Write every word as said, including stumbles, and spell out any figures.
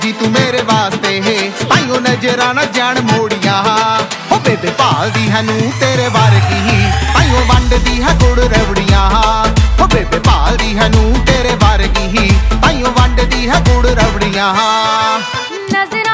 जी तू मेरे वास्ते है ताइयों नजरा न जान मोड़िया हो बेबे भालदी है नू तेरे वर्गी ताइयों वंडदी है गुड़ रबड़ियां हो बेबे भालदी है नू तेरे वर्गी ताइयों वंडदी है गुड़ रबड़ियां। नजर